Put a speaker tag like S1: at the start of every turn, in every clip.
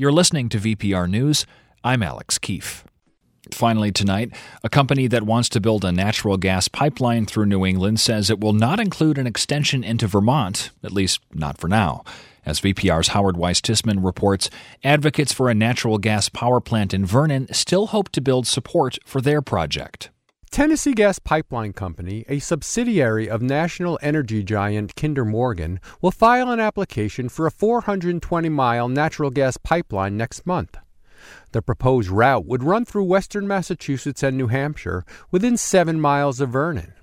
S1: You're listening to VPR News. I'm Alex Keefe. Finally tonight, a company that wants to build a natural gas pipeline through New England says it will not include an extension into Vermont, at least not for now. As VPR's Howard Weiss-Tisman reports, advocates for a natural gas power plant in Vernon still hope to build support for their project.
S2: Tennessee Gas Pipeline Company, a subsidiary of national energy giant Kinder Morgan, will file an application for a 420-mile natural gas pipeline next month. The proposed route would run through western Massachusetts and New Hampshire within 7 miles of Vernon.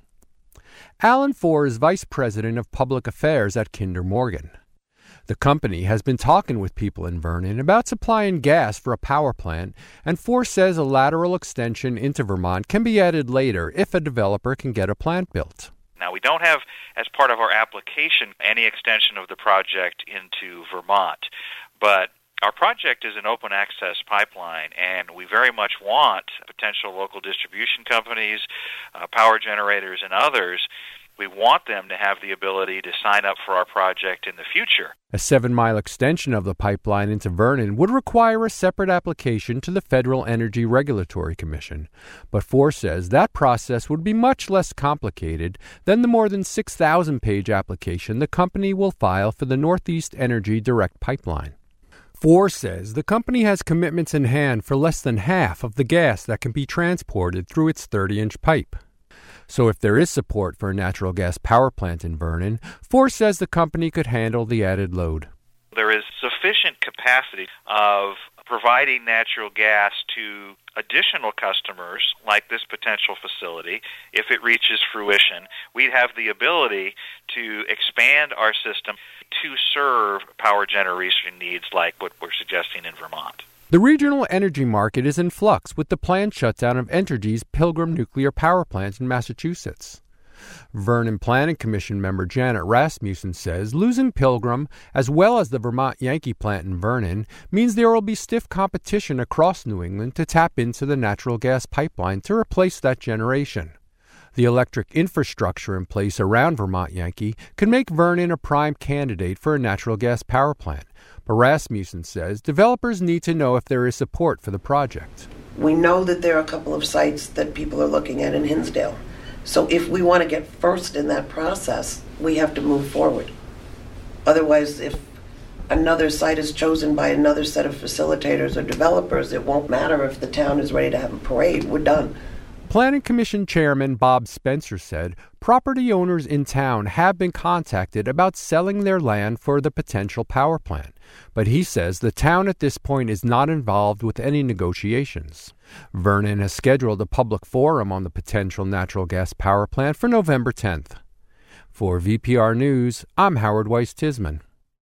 S2: Alan Fohr is vice president of public affairs at Kinder Morgan. The company has been talking with people in Vernon about supplying gas for a power plant, and Fohr says a lateral extension into Vermont can be added later if a developer can get a plant built.
S3: Now, we don't have, as part of our application, any extension of the project into Vermont, but our project is an open access pipeline, and we very much want potential local distribution companies, power generators, and others. We want them to have the ability to sign up for our project in the future.
S2: A 7-mile extension of the pipeline into Vernon would require a separate application to the Federal Energy Regulatory Commission. But Fohr says that process would be much less complicated than the more than 6,000-page application the company will file for the Northeast Energy Direct Pipeline. Fohr says the company has commitments in hand for less than half of the gas that can be transported through its 30-inch pipe. So if there is support for a natural gas power plant in Vernon, Fohr says the company could handle the added load.
S3: There is sufficient capacity of providing natural gas to additional customers like this potential facility. If it reaches fruition, we'd have the ability to expand our system to serve power generation needs like what we're suggesting in Vermont.
S2: The regional energy market is in flux with the planned shutdown of Entergy's Pilgrim nuclear power plant in Massachusetts. Vernon Planning Commission member Janet Rasmussen says losing Pilgrim, as well as the Vermont Yankee plant in Vernon, means there will be stiff competition across New England to tap into the natural gas pipeline to replace that generation. The electric infrastructure in place around Vermont Yankee could make Vernon a prime candidate for a natural gas power plant. But Rasmussen says developers need to know if there is support for the project.
S4: We know that there are a couple of sites that people are looking at in Hinsdale. So if we want to get first in that process, we have to move forward. Otherwise, if another site is chosen by another set of facilitators or developers, it won't matter if the town is ready to have a parade. We're done.
S2: Planning Commission Chairman Bob Spencer said property owners in town have been contacted about selling their land for the potential power plant, but he says the town at this point is not involved with any negotiations. Vernon has scheduled a public forum on the potential natural gas power plant for November 10th. For VPR News, I'm Howard Weiss-Tisman.